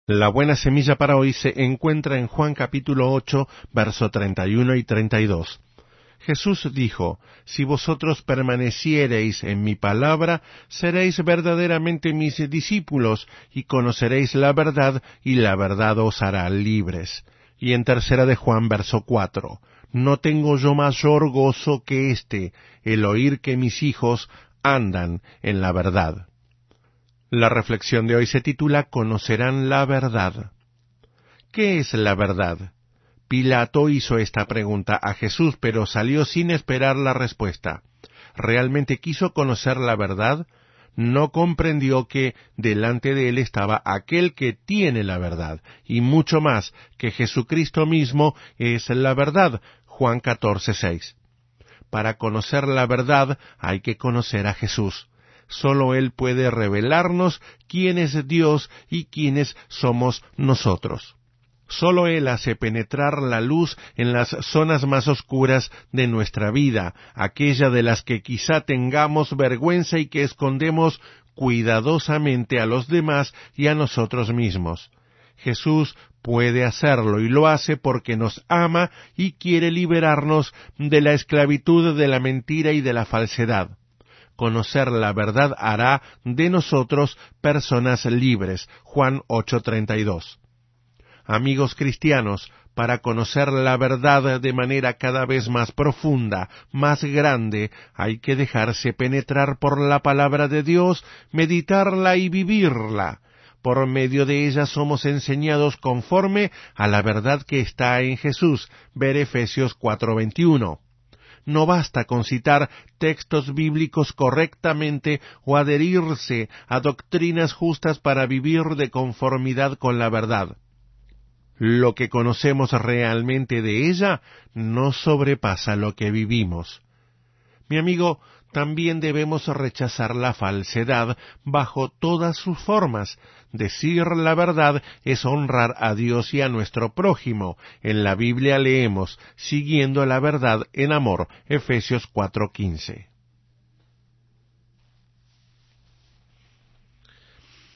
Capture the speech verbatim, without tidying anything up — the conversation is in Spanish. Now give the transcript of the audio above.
La buena semilla para hoy se encuentra en Juan capítulo ocho, verso treinta y uno y treinta y dos. Jesús dijo: «Si vosotros permaneciereis en mi palabra, seréis verdaderamente mis discípulos, y conoceréis la verdad, y la verdad os hará libres». Y en tercera de Juan, verso cuatro, «No tengo yo mayor gozo que este, el oír que mis hijos andan en la verdad». La reflexión de hoy se titula «Conocerán la verdad». ¿Qué es la verdad? Pilato hizo esta pregunta a Jesús, pero salió sin esperar la respuesta. ¿Realmente quiso conocer la verdad? No comprendió que delante de él estaba aquel que tiene la verdad, y mucho más, que Jesucristo mismo es la verdad. Juan catorce, seis. Para conocer la verdad hay que conocer a Jesús. Solo Él puede revelarnos quién es Dios y quiénes somos nosotros. Solo Él hace penetrar la luz en las zonas más oscuras de nuestra vida, aquella de las que quizá tengamos vergüenza y que escondemos cuidadosamente a los demás y a nosotros mismos. Jesús puede hacerlo y lo hace porque nos ama y quiere liberarnos de la esclavitud de la mentira y de la falsedad. Conocer la verdad hará de nosotros personas libres. Juan ocho, treinta y dos. Amigos cristianos, para conocer la verdad de manera cada vez más profunda, más grande, hay que dejarse penetrar por la palabra de Dios, meditarla y vivirla. Por medio de ella somos enseñados conforme a la verdad que está en Jesús. Ver Efesios cuatro, veintiuno. No basta con citar textos bíblicos correctamente o adherirse a doctrinas justas para vivir de conformidad con la verdad. Lo que conocemos realmente de ella no sobrepasa lo que vivimos. Mi amigo, también debemos rechazar la falsedad bajo todas sus formas. Decir la verdad es honrar a Dios y a nuestro prójimo. En la Biblia leemos, siguiendo la verdad en amor, Efesios cuatro, quince.